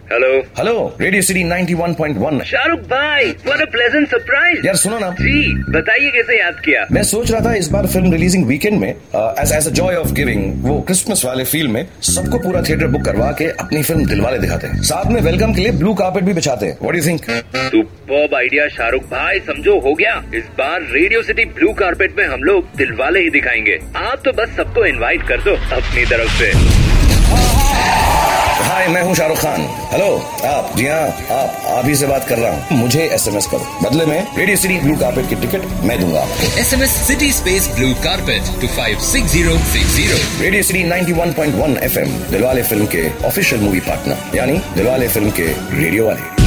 Hello hello, radio city 91.1। Shahrukh भाई, what a pleasant surprise. यार सुनो ना। जी बताइए, कैसे याद किया। मैं सोच रहा था इस बार फिल्म रिलीजिंग वीकेंड में as a joy of giving वो क्रिसमस वाले फील में सबको पूरा थिएटर बुक करवा के अपनी फिल्म दिलवाले दिखाते हैं, साथ में वेलकम के लिए ब्लू कार्पेट भी बिछाते हैं। What do you think? Superb idea Shahrukh भाई, समझो हो गया। इस बार रेडियो सिटी ब्लू कारपेट में हम लोग दिलवाले ही दिखाएंगे। आप तो बस सबको इनवाइट कर दो अपनी तरफ से। हाय, मैं हूँ शाहरुख खान। हेलो आप। जी हाँ, आप ही से बात कर रहा हूँ। मुझे एसएमएस करो, बदले में रेडियो सिटी ब्लू कारपेट की टिकट मैं दूंगा आपको। SMS city space blue carpet to 56060। Radio city 91.1 FM Dilwale film के ऑफिशियल मूवी पार्टनर, यानी दिलवाले फिल्म के रेडियो वाले।